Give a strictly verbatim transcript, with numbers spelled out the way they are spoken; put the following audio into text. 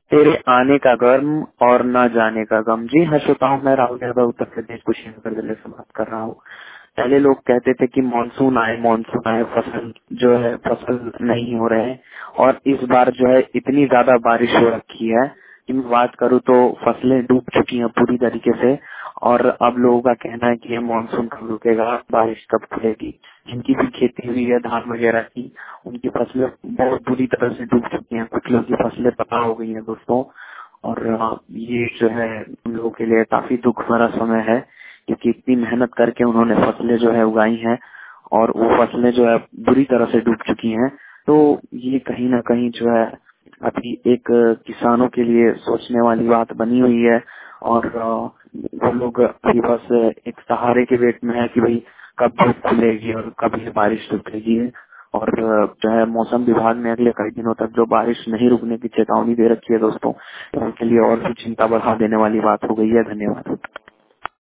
तेरे आने का गर्म और न जाने का गम। जी हाँ श्रोताओं, मैं राहुल यादव उत्तर प्रदेश कुशीनगर जिले से बात कर रहा हूँ। पहले लोग कहते थे कि मानसून आए मानसून आए, फसल जो है फसल नहीं हो रहे हैं। और इस बार जो है इतनी ज्यादा बारिश हो रखी है कि मैं बात करूँ तो फसलें डूब चुकी हैं पूरी तरीके से। और अब लोगों का कहना है कि ये मानसून कब रुकेगा, बारिश कब खुलेगी। जिनकी भी खेती हुई है धान वगैरह की, उनकी फसलें बहुत बुरी तरह से डूब चुकी हैं। कुछ लोगों की फसलें तबाह हो गई हैं दोस्तों। और अ, ये जो है उन लोगों के लिए काफी दुख भरा समय है, क्योंकि इतनी मेहनत करके उन्होंने फसलें जो है उगाई हैं और वो फसलें जो है बुरी तरह से डूब चुकी हैं। तो ये कहीं ना कहीं जो है अभी एक अ, किसानों के लिए सोचने वाली बात बनी हुई है। और अ, वो लोग अभी बस एक सहारे के वेट में है कि भाई कब धूप खुलेगी और कब ये बारिश रुकेगी। और अ, जो है मौसम विभाग ने अगले कई दिनों तक जो बारिश नहीं रुकने की चेतावनी दे रखी है दोस्तों, तो उनके लिए और भी चिंता बढ़ा देने वाली बात हो गई है। धन्यवाद।